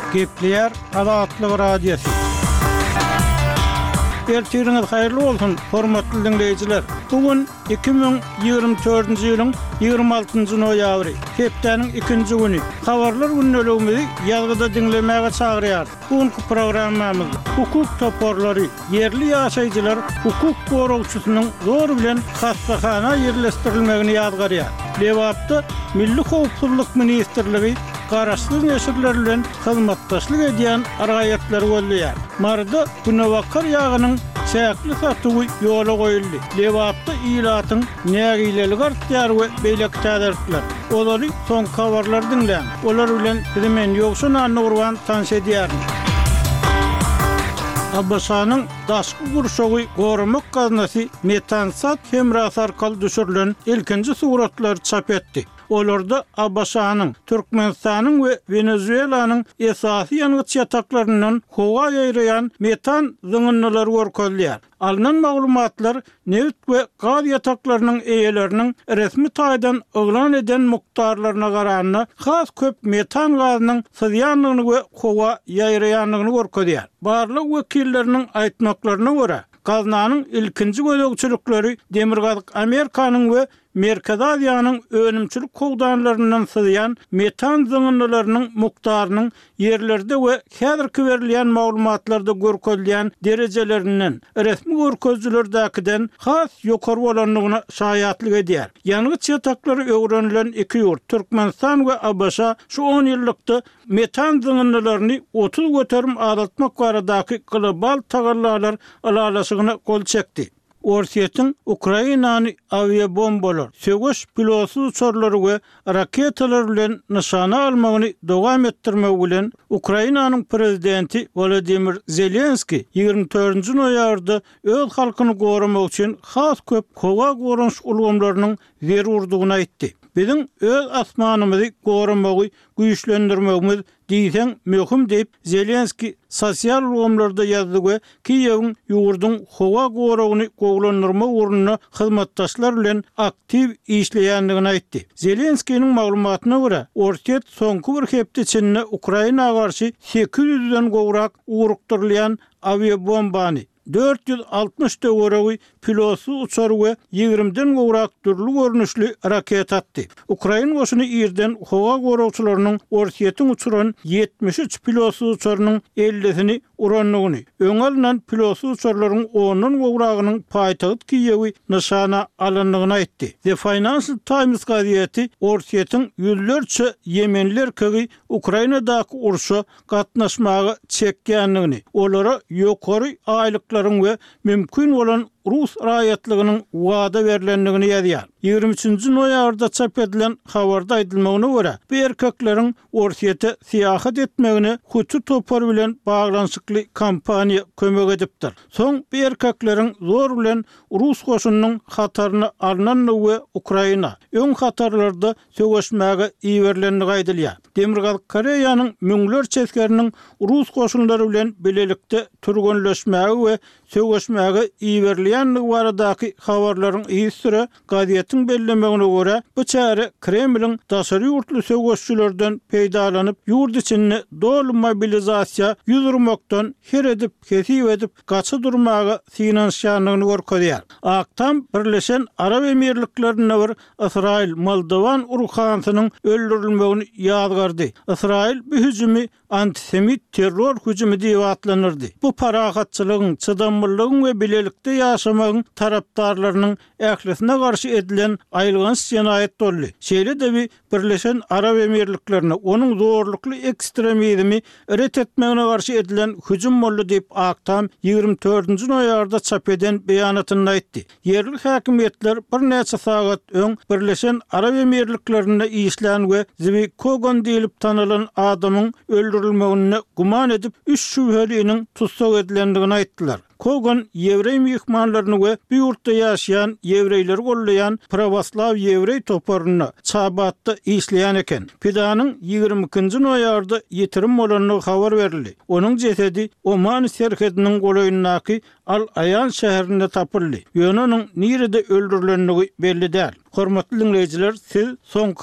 Gepleyer Azatlyk Radiosu. Ertiriniz hayırlı olsun, hormatly dinleyijiler. Bugün 2024-nji ýylyň 26-njy noýabry, hepdeniň 2-nji güni. Habarlar günnäligimizi ýazgyda dinlemäge çagyrýar. Bugünkü programmamyz hukuk toporlary, yerli ýaşaýjylar hukuk goragçysynyň zor bilen hasbahana ýerleşdirilmegini ýazgarýar. Lewapda Milli Howpsuzlyk Ministrligi garaşsyz neşirler bilen hyzmatdaşlyk edýän araýatlar bolýar. Marda Günewakar ýagynyň çäkli satygy ýola goýuldy. Lewapda ýylatyň nägilelik artýar we beýlek täderler. Olary soň habarlar dinlän. Olar bilen bilen ýoksun anurwan tanş edýär. Abbasanyň daşky gurşagy goramak gaznasy Metansat hemrasy arkaly düşürilen ilkinji suratlar çap etdi. Olarda Abbasanyň Türkmenistanyň we Venezuelanyň esasy ýangıç ýataklaryndan howa ýaýrayan metan zyňynlary görkezýär. Alynan maglumatlar neft we gaz ýataklarynyň eýeleriniň resmi taýdan oglan eden mukdarlaryna garanyna has köp metan gazynyň sızýanlygyny we howa ýaýrayanlygyny görkezýär. Barlyk wekilleriniň aýtmaklaryna görä, gaznanyň ilkinji gödökçülükleri Demirgazyk Amerikanyň we Merkez Aziýanyň önümçilik kogdanlaryndan sızýan metan zyňynlarynyň mukdarynyň yerlerde we häzirki berilýän maglumatlarda görkezilýän derejelerinden resmi görkezjilerdäkiden has ýokary bolanlygyna şaýatlyk edýär. Ýangıç ýataklary öwrenilen iki ýurt Türkmenistan we Abşa şu 10 ýyllykda metan zyňynlaryny 30 göterim azaltmak baradaky global tagarlarlar alalasygyna gol çekdi. Orsiýetiň Ukrainany aviabombalar, söwüş pilotsuz uçarlary we raketalar bilen nyşana almagyny dowam etdirmek bilen Ukrainanyň prezidenti Volodymyr Zelenski 24-nji noýabrda öz halkyny goramak üçin has köp howa goranç ulgamlarynyň zerurdygyny aýtdy. Bizim öz asmanymyzy goramagy güýçlendirmegimiz diýsen möhüm diýip Zelenski sosial ulgamlarda ýazdy we Kiýewiň ýurdun howa goragyny goglandyrma urnuny hyzmatdaşlar bilen aktiv işleýändigini aýtdy. Zelenskiň maglumatyna görä, Orsiýet soňky bir hepde içinde Ukrainaga garşy 800-den gowrak urukdyrylýan aviabombany 460 döwregi pilotsuz uçar we 20-den gowrak türlü görnüşli raket atdy. Ukraina goşuny ýerden howa goragçylarynyň Orsiýetiň uçuran 73 pilotsuz uçarynyň 50-sini uranlygyny, öňelden pilotsuz uçarlaryň 10-nyň gowragynyň paýtagyt Kiýewi nyşana alanlygyny aýtdy. The Financial Times gazieti Orsiýetiň ýüzlerçe Yemenler kögi Ukrainadaky urşa gatnaşmagy çekýänligini, olara ýokary aýlyklar ve mümkün olan Rus raýatlygynyň wada berilenligini ýazýar. 23-nji noýabrda çap edilen habarda aýdylmagyna görä, bu erkekleriň Orsiýete syýahat etmegine huçu topar bilen baglanşykly kampaniýa kömek edipdir. Soň bu erkekleriň zor bilen Rus goşunynyň hataryny alnanly we Ukraina öň hatarlarda söwüşmäge iýerlenligi aýdylýar. Demirgazyk Koreýanyň müňlerçe eskeriniň Rus goşunlary bilen bilelikde turgunleşmäge we söwüşmäge iýerlenligi baradaky habarlaryň ýysyra gazietiň bellemegine görä, bu çäre Kremliň daşary ýurtly söwüşçülerden peýdalanyp ýurt içinde dolu mobilizasiýa ýüzürmekden her edip, kesip edip gaçy durmagy finansiýanlygyny görkezýär. Aktam Birleşen Arab Emirliklerine bir Israil Moldovan urukhansynyň öldürilmegini ýazgardy. Israil bu hüjümi antisemit terror hüjümi diýip atlanyrdy. Bu paragatçylygyň, çydamlygyň we bilelikde ýaşamagyň tarapdarlarynyň ählisine garşy edilen aýlgyns ýenaýet boldy. Şeýle-de Birleşen Arab Emirliklerine onuň zorlukly ekstremizmi ret etmegine garşy edilen hüjüm boldy diýip Aktam 24-nji noýabrda çap eden beýanatynda aýtdy. Yerli häkimetler bir näçe sagat öň Birleşen Arab Emirliklerine işlän we Zvi Kogon diýilip tanylan adamyň öldürilmegine guman edip 3 şübheliniň tutsak edilendigini aýtdylar. Kogon Ýewrey mihmanlaryny we bu ýurtda ýaşaýan ýewreýleri gollaýan Pravoslav ýewrey toparyny çabatda işleýän eken. Pidanyň 22-nji noýabrda ýetirim bolanyny habar berildi. Onuň jesedi Oman serhediniň goýundaky Al-Ayan şäherinde tapyldy. Ýöne onuň nirede öldürilenligi belli däl. Hormatly dinleýijiler, siz soňky